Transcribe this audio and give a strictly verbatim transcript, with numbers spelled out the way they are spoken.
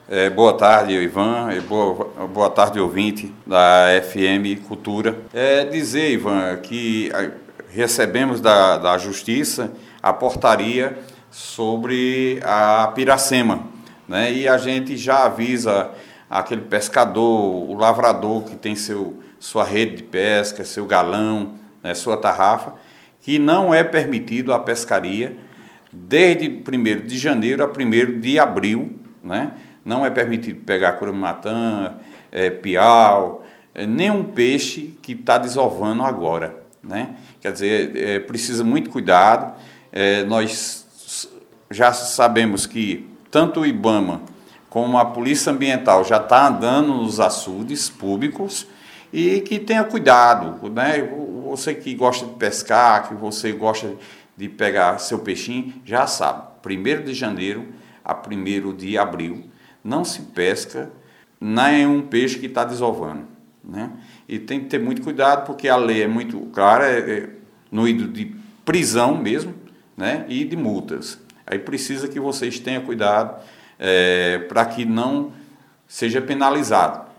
É, boa tarde, Ivan. É, boa, boa tarde, ouvinte da F M Cultura. É dizer, Ivan, que recebemos da, da Justiça a portaria sobre a piracema, né? E a gente já avisa aquele pescador, o lavrador que tem seu, sua rede de pesca, seu galão, né, sua tarrafa, que não é permitido a pescaria desde primeiro de janeiro a primeiro de abril, né? Não é permitido pegar curamatã, é, piau, é, nenhum peixe que está desovando agora, né? Quer dizer, é, precisa muito cuidado. É, nós já sabemos que tanto o IBAMA como a Polícia Ambiental já está andando nos açudes públicos e que tenha cuidado, né? Você que gosta de pescar, que você gosta de pegar seu peixinho, já sabe, primeiro de janeiro a primeiro de abril, não se pesca nenhum peixe que está desovando, né? E tem que ter muito cuidado, porque a lei é muito clara, é, é, no ido de prisão mesmo, né? E de multas. Aí precisa que vocês tenham cuidado é, para que não seja penalizado.